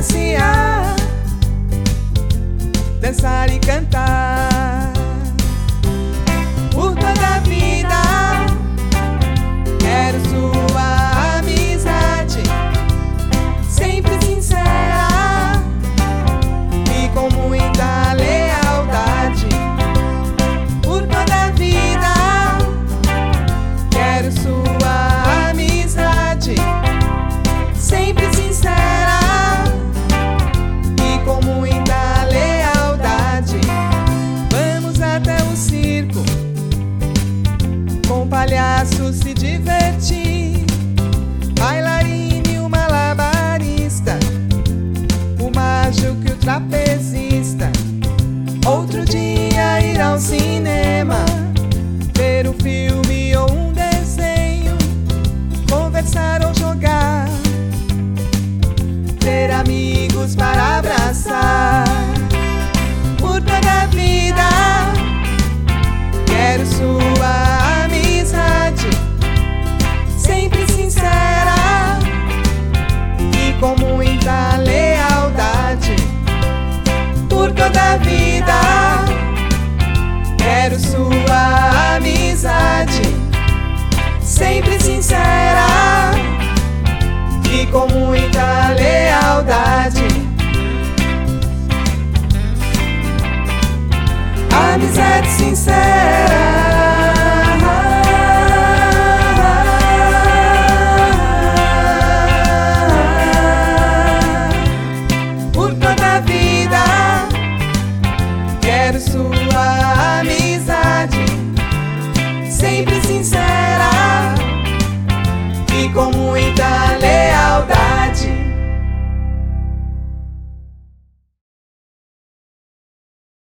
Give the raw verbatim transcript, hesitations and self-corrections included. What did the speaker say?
passear, dançar e cantar por toda a vida. Quero sua amizade, sempre sincera e com muita lealdade. Por toda a vida, quero sua amizade, sempre sincera e com muita lealdade. Vamos até o circo, com palhaço se divertir, bailarina e o malabarista, o mágico e o trapezista. Outro dia ir ao cinema, ver um filme ou um desenho, conversar ou jogar, ter amigos para abraçar. Por toda a vida, quero sua amizade, sempre sincera e com muita lealdade. Por toda a vida, quero sua amizade, sempre sincera e com muita lealdade. Amizade sincera. Por toda a vida, quero sua amizade, sempre sincera e com muita